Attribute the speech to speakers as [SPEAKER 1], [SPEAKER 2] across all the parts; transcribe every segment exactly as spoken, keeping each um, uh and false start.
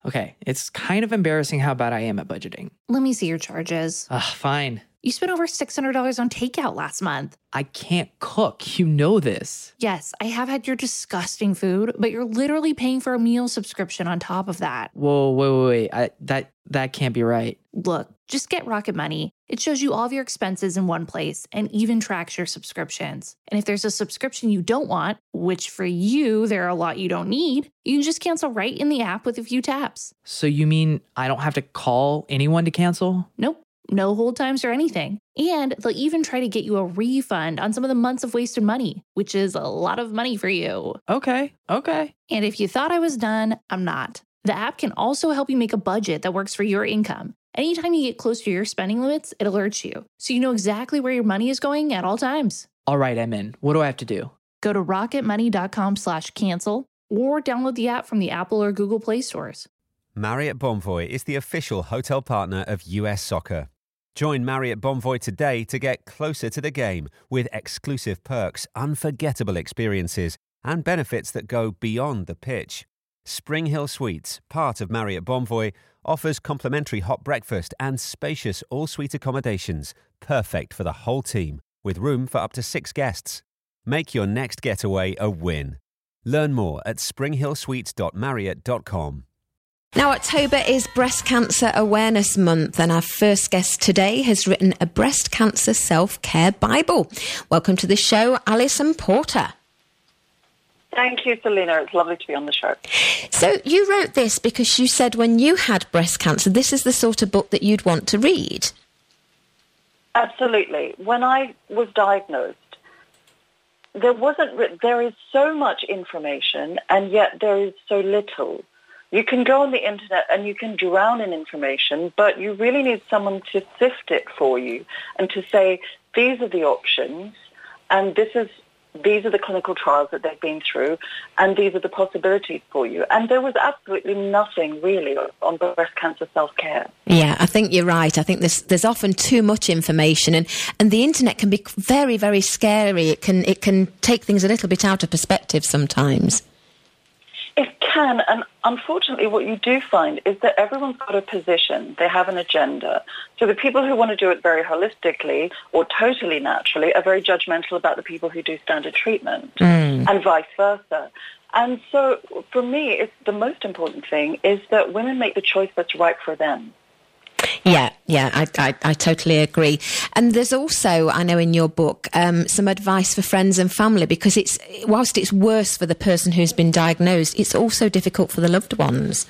[SPEAKER 1] Okay, it's kind of embarrassing how bad I am at budgeting.
[SPEAKER 2] Let me see your charges.
[SPEAKER 1] Ugh, fine.
[SPEAKER 2] You spent over six hundred dollars on takeout last month.
[SPEAKER 1] I can't cook. You know this.
[SPEAKER 2] Yes, I have had your disgusting food, but you're literally paying for a meal subscription on top of that.
[SPEAKER 1] Whoa, wait, wait, wait. I, that, that can't be right.
[SPEAKER 2] Look, just get Rocket Money. It shows you all of your expenses in one place and even tracks your subscriptions. And if there's a subscription you don't want, which for you, there are a lot you don't need, you can just cancel right in the app with a few taps.
[SPEAKER 1] So you mean I don't have to call anyone to cancel?
[SPEAKER 2] Nope. No hold times or anything. And they'll even try to get you a refund on some of the months of wasted money, which is a lot of money for you.
[SPEAKER 1] Okay, okay.
[SPEAKER 2] And if you thought I was done, I'm not. The app can also help you make a budget that works for your income. Anytime you get close to your spending limits, it alerts you, so you know exactly where your money is going at all times.
[SPEAKER 1] All right, I'm in. What do I have to do?
[SPEAKER 2] Go to rocketmoney.com slash cancel or download the app from the Apple or Google Play stores.
[SPEAKER 3] Marriott Bonvoy is the official hotel partner of U S Soccer. Join Marriott Bonvoy today to get closer to the game with exclusive perks, unforgettable experiences, and benefits that go beyond the pitch. Spring Hill Suites, part of Marriott Bonvoy, offers complimentary hot breakfast and spacious all-suite accommodations, perfect for the whole team, with room for up to six guests. Make your next getaway a win. Learn more at spring hill suites dot marriott dot com.
[SPEAKER 4] Now, October is Breast Cancer Awareness Month, and our first guest today has written a breast cancer self-care Bible. Welcome to the show, Alison Porter.
[SPEAKER 5] Thank you, Selena. It's lovely to be on the show.
[SPEAKER 4] So you wrote this because you said when you had breast cancer, this is the sort of book that you'd want to read.
[SPEAKER 5] Absolutely. When I was diagnosed, there wasn't. There is so much information, and yet there is so little. You can go on the internet and you can drown in information, but you really need someone to sift it for you and to say, these are the options, and this is these are the clinical trials that they've been through, and these are the possibilities for you. And there was absolutely nothing really on breast cancer self-care.
[SPEAKER 4] Yeah, I think you're right. I think there's there's often too much information, and, and the internet can be very, very scary. It can it can take things a little bit out of perspective sometimes.
[SPEAKER 5] It can, and unfortunately what you do find is that everyone's got a position, they have an agenda. So the people who want to do it very holistically or totally naturally are very judgmental about the people who do standard treatment, mm. and vice versa. And so for me, it's the most important thing is that women make the choice that's right for them.
[SPEAKER 4] Yeah, yeah, I, I, I totally agree. And there's also, I know in your book, um, some advice for friends and family, because it's whilst it's worse for the person who's been diagnosed, it's also difficult for the loved ones.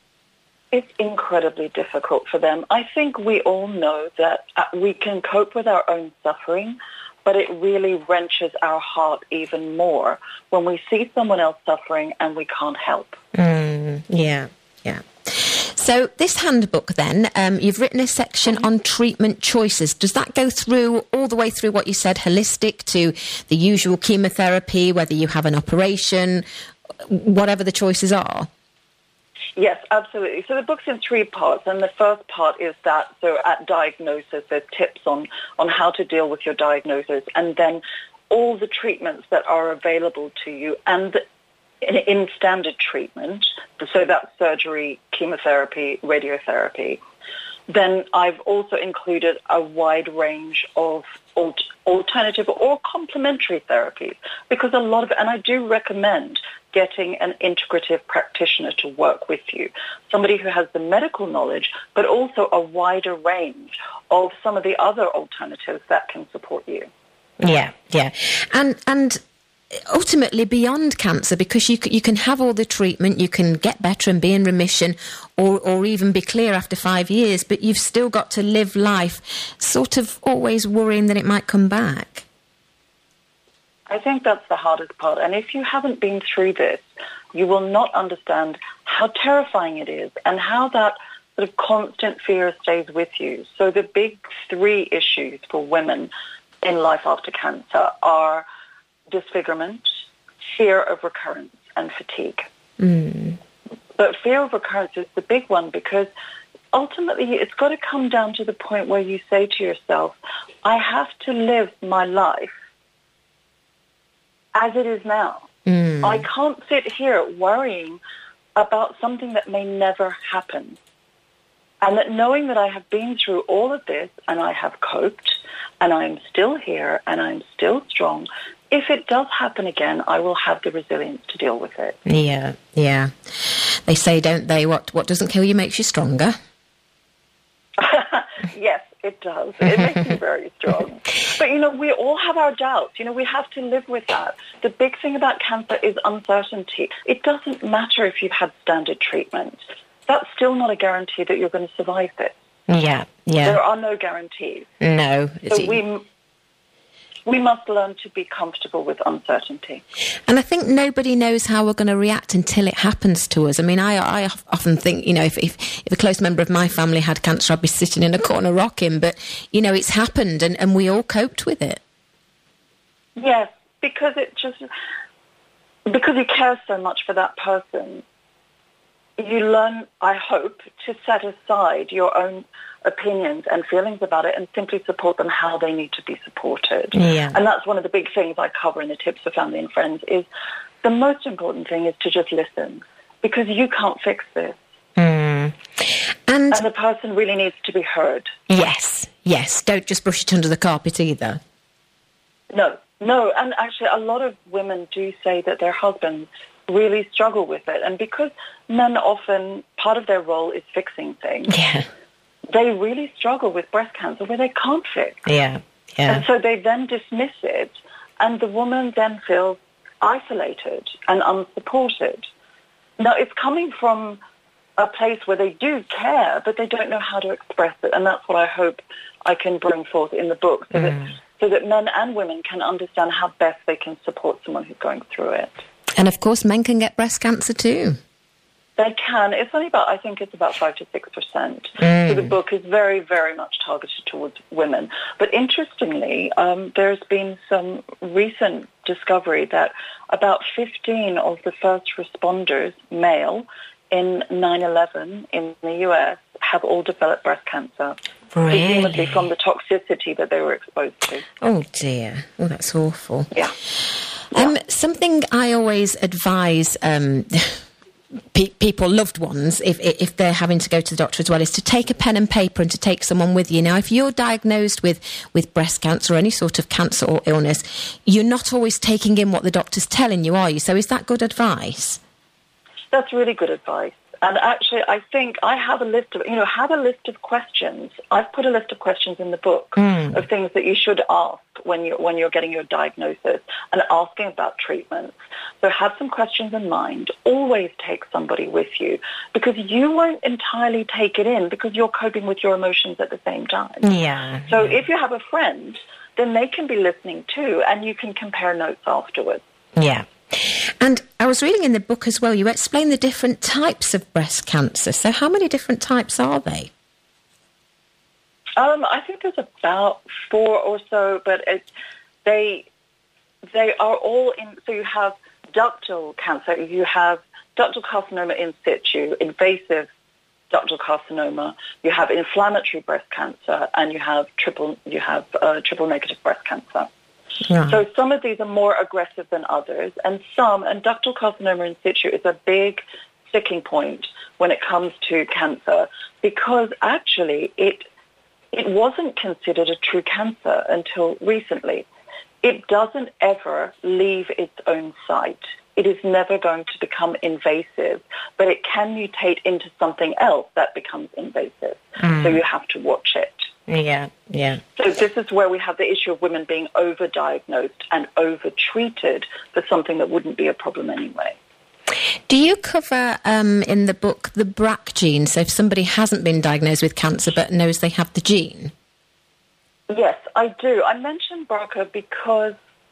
[SPEAKER 5] It's incredibly difficult for them. I think we all know that uh, we can cope with our own suffering, but it really wrenches our heart even more when we see someone else suffering and we can't help.
[SPEAKER 4] Mm, yeah, yeah. So this handbook then, um, you've written a section on treatment choices. Does that go through all the way through what you said, holistic, to the usual chemotherapy, whether you have an operation, whatever the choices are?
[SPEAKER 5] Yes, absolutely. So the book's in three parts, and the first part is that, so at diagnosis, there's tips on, on how to deal with your diagnosis, and then all the treatments that are available to you, and the In, in standard treatment, so that's surgery, chemotherapy, radiotherapy. Then I've also included a wide range of alt- alternative or complementary therapies, because a lot of it, and I do recommend getting an integrative practitioner to work with you, somebody who has the medical knowledge, but also a wider range of some of the other alternatives that can support you.
[SPEAKER 4] Yeah, yeah. And, and, ultimately beyond cancer, because you you can have all the treatment, you can get better and be in remission, or or even be clear after five years, but you've still got to live life sort of always worrying that it might come back.
[SPEAKER 5] I think that's the hardest part, and if you haven't been through this, you will not understand how terrifying it is and how that sort of constant fear stays with you. So the big three issues for women in life after cancer are disfigurement, fear of recurrence, and fatigue. Mm. But fear of recurrence is the big one, because ultimately it's got to come down to the point where you say to yourself, I have to live my life as it is now. Mm. I can't sit here worrying about something that may never happen. And that knowing that I have been through all of this and I have coped and I'm still here and I'm still strong, if it does happen again, I will have the resilience to deal with it.
[SPEAKER 4] Yeah, yeah. They say, don't they, what, what doesn't kill you makes you stronger.
[SPEAKER 5] Yes, it does. It makes me very strong. But, you know, we all have our doubts. You know, we have to live with that. The big thing about cancer is uncertainty. It doesn't matter if you've had standard treatment. That's still not a guarantee that you're going to survive this.
[SPEAKER 4] Yeah, yeah.
[SPEAKER 5] There are no guarantees.
[SPEAKER 4] No.
[SPEAKER 5] So we, we must learn to be comfortable with uncertainty.
[SPEAKER 4] And I think nobody knows how we're going to react until it happens to us. I mean, I, I often think, you know, if, if, if a close member of my family had cancer, I'd be sitting in a corner rocking. But, you know, it's happened and, and we all coped with it.
[SPEAKER 5] Yes, because it just... Because you care so much for that person, you learn, I hope, to set aside your own opinions and feelings about it and simply support them how they need to be supported.
[SPEAKER 4] Yeah.
[SPEAKER 5] And that's one of the big things I cover in the Tips for Family and Friends is the most important thing is to just listen because you can't fix this.
[SPEAKER 4] Mm. And,
[SPEAKER 5] and the person really needs to be heard.
[SPEAKER 4] Yes, yes. Don't just brush it under the carpet either.
[SPEAKER 5] No, no. And actually a lot of women do say that their husbands really struggle with it. And because men often, part of their role is fixing things,
[SPEAKER 4] yeah.
[SPEAKER 5] they really struggle with breast cancer where they can't fix.
[SPEAKER 4] Yeah, yeah.
[SPEAKER 5] And so they then dismiss it, and the woman then feels isolated and unsupported. Now, it's coming from a place where they do care, but they don't know how to express it, and that's what I hope I can bring forth in the book, so, mm. that, so that men and women can understand how best they can support someone who's going through it.
[SPEAKER 4] And, of course, men can get breast cancer too.
[SPEAKER 5] They can. It's only about, I think it's about five to six percent. Mm. So the book is very, very much targeted towards women. But interestingly, um, there's been some recent discovery that about fifteen of the first responders, male, in nine eleven in the U S have all developed breast cancer.
[SPEAKER 4] Really?
[SPEAKER 5] Presumably from the toxicity that they were exposed to.
[SPEAKER 4] Oh, dear. Oh, that's awful.
[SPEAKER 5] Yeah.
[SPEAKER 4] Um,
[SPEAKER 5] yeah.
[SPEAKER 4] Something I always advise um, pe- people, loved ones, if if they're having to go to the doctor as well, is to take a pen and paper and to take someone with you. Now, if you're diagnosed with, with breast cancer or any sort of cancer or illness, you're not always taking in what the doctor's telling you, are you? So is that good advice?
[SPEAKER 5] That's really good advice. And actually, I think I have a list of, you know, have a list of questions. I've put a list of questions in the book mm. of things that you should ask when you're, when you're getting your diagnosis and asking about treatments. So have some questions in mind. Always take somebody with you because you won't entirely take it in because you're coping with your emotions at the same time.
[SPEAKER 4] Yeah.
[SPEAKER 5] So
[SPEAKER 4] yeah.
[SPEAKER 5] if you have a friend, then they can be listening too and you can compare notes afterwards.
[SPEAKER 4] Yeah. And I was reading in the book as well, you explain the different types of breast cancer. So how many different types are they?
[SPEAKER 5] Um, I think there's about four or so, but it, they they are all in. So you have ductal cancer, you have ductal carcinoma in situ, invasive ductal carcinoma, you have inflammatory breast cancer, and you have triple you have uh, triple negative breast cancer. Yeah. So some of these are more aggressive than others, and some, and ductal carcinoma in situ is a big sticking point when it comes to cancer because actually it it wasn't considered a true cancer until recently. It doesn't ever leave its own site. It is never going to become invasive, but it can mutate into something else that becomes invasive. Mm. So you have to watch it.
[SPEAKER 4] Yeah, yeah.
[SPEAKER 5] So this is where we have the issue of women being overdiagnosed and overtreated for something that wouldn't be a problem anyway.
[SPEAKER 4] Do you cover um, in the book the B R C A gene? So if somebody hasn't been diagnosed with cancer but knows they have the gene?
[SPEAKER 5] Yes, I do. I mentioned B R C A because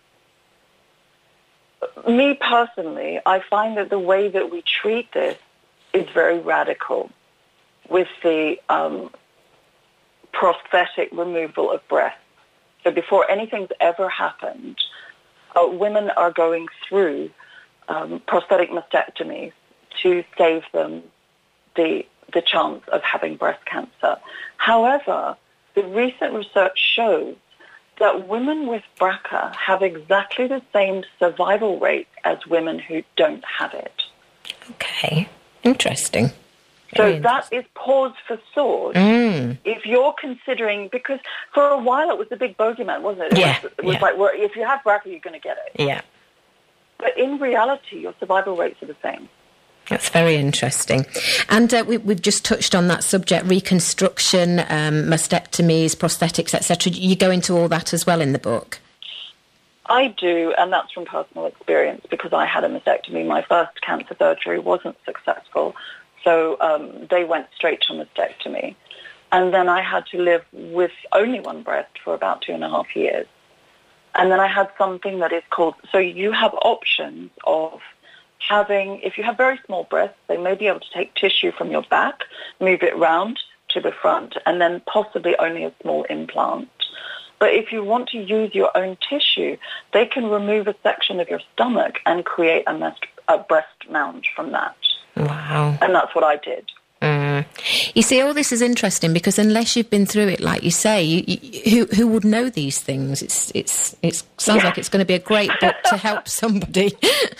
[SPEAKER 5] me personally, I find that the way that we treat this is very radical with the um, prosthetic removal of breasts. So before anything's ever happened, uh, women are going through um, prosthetic mastectomies to save them the the chance of having breast cancer. However, the recent research shows that women with B R C A have exactly the same survival rate as women who don't have it.
[SPEAKER 4] Okay. Interesting.
[SPEAKER 5] So
[SPEAKER 4] Very
[SPEAKER 5] that is pause for thought.
[SPEAKER 4] Mm.
[SPEAKER 5] If you're considering, because for a while it was the big bogeyman, wasn't it?
[SPEAKER 4] Yeah,
[SPEAKER 5] It was, it was
[SPEAKER 4] yeah.
[SPEAKER 5] like, well, if you have B R C A, you're going to get it.
[SPEAKER 4] Yeah.
[SPEAKER 5] But in reality, your survival rates are the same.
[SPEAKER 4] That's very interesting. And uh, we, we've just touched on that subject, reconstruction, um, mastectomies, prosthetics, et cetera. You go into all that as well in the book?
[SPEAKER 5] I do, and that's from personal experience because I had a mastectomy. My first cancer surgery wasn't successful, so um, they went straight to mastectomy. And then I had to live with only one breast for about two and a half years. And then I had something that is called, so you have options of having, if you have very small breasts, they may be able to take tissue from your back, move it round to the front, and then possibly only a small implant. But if you want to use your own tissue, they can remove a section of your stomach and create a, mast- a breast mound from that.
[SPEAKER 4] Wow.
[SPEAKER 5] And that's what I did.
[SPEAKER 4] Mm. You see, all this is interesting because unless you've been through it, like you say, you, you, who who would know these things? It's it's it sounds
[SPEAKER 5] Yeah.
[SPEAKER 4] like it's going to be a great book to help somebody.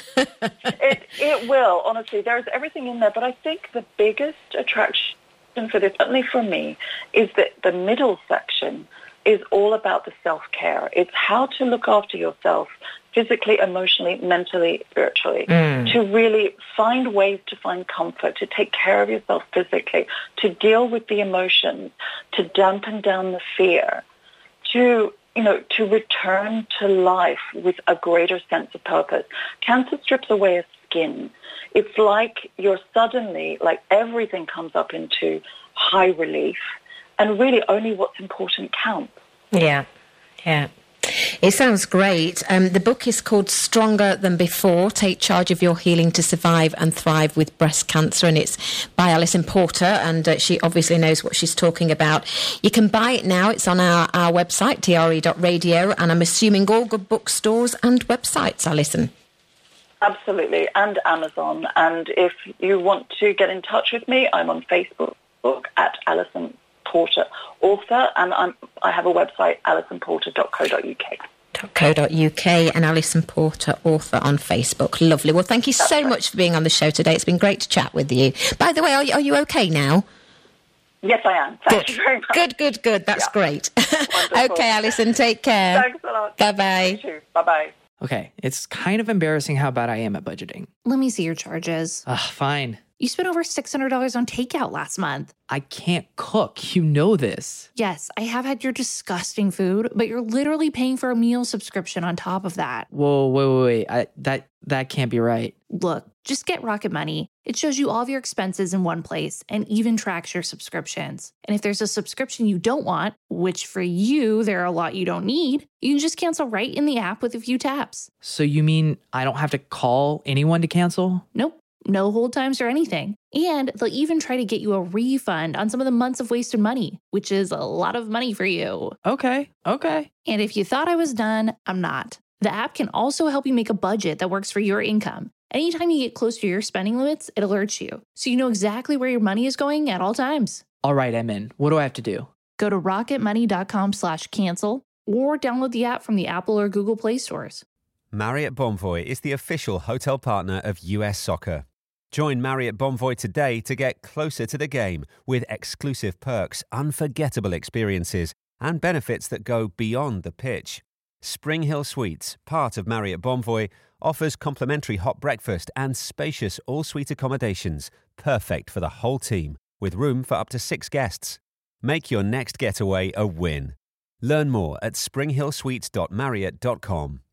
[SPEAKER 5] It it will, honestly. There's everything in there, but I think the biggest attraction for this, certainly for me, is that the middle section is all about the self-care. It's how to look after yourself physically, emotionally, mentally, spiritually,
[SPEAKER 4] Mm.
[SPEAKER 5] to really find ways to find comfort, to take care of yourself physically, to deal with the emotions, to dampen down the fear, to, you know, to return to life with a greater sense of purpose. Cancer strips away a skin. It's like you're suddenly, like everything comes up into high relief, and really only what's important counts.
[SPEAKER 4] Yeah, yeah. It sounds great. Um, the book is called Stronger Than Before, Take Charge of Your Healing to Survive and Thrive with Breast Cancer, and it's by Alison Porter, and uh, she obviously knows what she's talking about. You can buy it now. It's on our, our website, t r e dot radio, and I'm assuming all good bookstores and websites, Alison.
[SPEAKER 5] Absolutely, and Amazon. And if you want to get in touch with me, I'm on Facebook at Alison Porter Author, and I'm, I have a website, alison porter dot co dot u k.
[SPEAKER 4] .co.uk and Alison Porter Author on Facebook. Lovely. Well, thank you
[SPEAKER 5] That's
[SPEAKER 4] so
[SPEAKER 5] right.
[SPEAKER 4] much for being on the show today. It's been great to chat with you. By the way, are you, are you okay now?
[SPEAKER 5] Yes, I am. Thank
[SPEAKER 4] Good.
[SPEAKER 5] you very much.
[SPEAKER 4] Good, good, good. That's
[SPEAKER 5] Yeah.
[SPEAKER 4] great.
[SPEAKER 5] Wonderful.
[SPEAKER 4] Okay, Alison, take care.
[SPEAKER 5] Thanks a lot.
[SPEAKER 4] Bye-bye.
[SPEAKER 5] You too. Bye-bye.
[SPEAKER 1] Okay, it's kind of embarrassing how bad I am at budgeting.
[SPEAKER 2] Let me see your charges.
[SPEAKER 1] Ugh, fine.
[SPEAKER 2] You spent over six hundred dollars on takeout last month.
[SPEAKER 1] I can't cook. You know this.
[SPEAKER 2] Yes, I have had your disgusting food, but you're literally paying for a meal subscription on top of that.
[SPEAKER 1] Whoa, wait, wait, wait. I, that, that can't be right.
[SPEAKER 2] Look, just get Rocket Money. It shows you all of your expenses in one place and even tracks your subscriptions. And if there's a subscription you don't want, which for you, there are a lot you don't need, you can just cancel right in the app with a few taps.
[SPEAKER 1] So you mean I don't have to call anyone to cancel?
[SPEAKER 2] Nope. No hold times or anything. And they'll even try to get you a refund on some of the months of wasted money, which is a lot of money for you.
[SPEAKER 1] Okay, okay.
[SPEAKER 2] And if you thought I was done, I'm not. The app can also help you make a budget that works for your income. Anytime you get close to your spending limits, it alerts you, so you know exactly where your money is going at all times.
[SPEAKER 1] All right, I'm in. What do I have to do?
[SPEAKER 2] Go to rocketmoney.com slash cancel or download the app from the Apple or Google Play stores.
[SPEAKER 3] Marriott Bonvoy is the official hotel partner of U S Soccer. Join Marriott Bonvoy today to get closer to the game with exclusive perks, unforgettable experiences, and benefits that go beyond the pitch. Spring Hill Suites, part of Marriott Bonvoy, offers complimentary hot breakfast and spacious all-suite accommodations, perfect for the whole team, with room for up to six guests. Make your next getaway a win. Learn more at spring hill suites dot marriott dot com.